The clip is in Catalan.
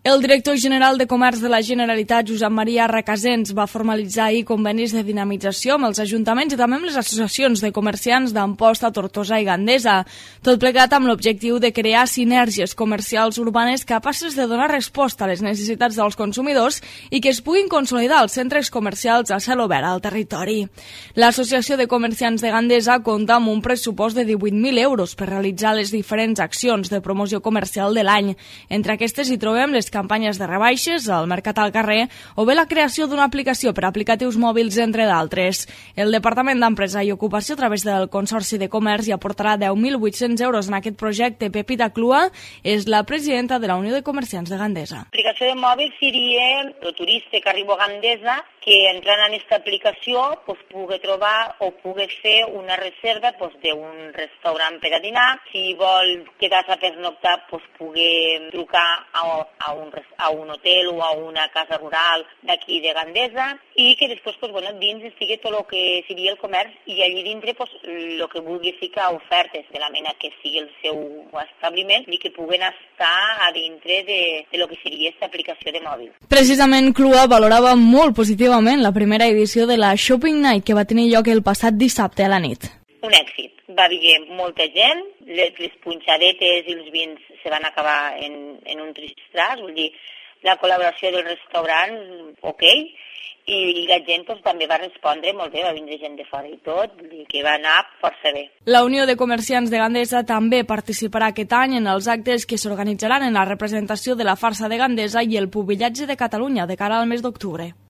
El director general de Comerç de la Generalitat, Josep Maria Recasens, va formalitzar ahir convenis de dinamització amb els ajuntaments i també amb les associacions de comerciants d'Amposta, Tortosa i Gandesa. Tot plegat amb l'objectiu de crear sinergies comercials urbanes capaces de donar resposta a les necessitats dels consumidors i que es puguin consolidar els centres comercials a cel obert al territori. L'Associació de Comerciants de Gandesa compta amb un pressupost de 18.000 euros per realitzar les diferents accions de promoció comercial de l'any. Entre aquestes hi trobem les campanyes de rebaixes, el mercat al carrer o bé la creació d'una aplicació per a aplicatius mòbils, entre d'altres. El Departament d'Empresa i Ocupació, a través del Consorci de Comerç, hi aportarà 10.800 euros en aquest projecte. Pepita Clua és la presidenta de la Unió de Comerciants de Gandesa. L'aplicació de mòbil seria el turista que arriba a Gandesa, que entrant en aquesta aplicació pugui trobar o pugui fer una reserva d'un restaurant per a dinar. Si vol quedar-se a pernoctar, pugui trucar a un hotel o a una casa rural d'aquí de Gandesa i que després dins estigui tot el que seria el comerç i allí dintre el que vulgui ficar ofertes de la mena que sigui el seu establiment i que puguen estar a dintre de lo que seria aquesta aplicació de mòbil. Precisament Clua valorava molt positivament la primera edició de la Shopping Night que va tenir lloc el passat dissabte a la nit. Un èxit. Va haver molta gent, les punxadetes i els vins se van acabar en un tristras, vull dir, la col·laboració dels restaurants, ok, i la gent també va respondre molt bé, va vindre gent de fora i tot, vull dir que va anar força bé. La Unió de Comerciants de Gandesa també participarà aquest any en els actes que s'organitzaran en la representació de la farsa de Gandesa i el pubillatge de Catalunya de cara al mes d'octubre.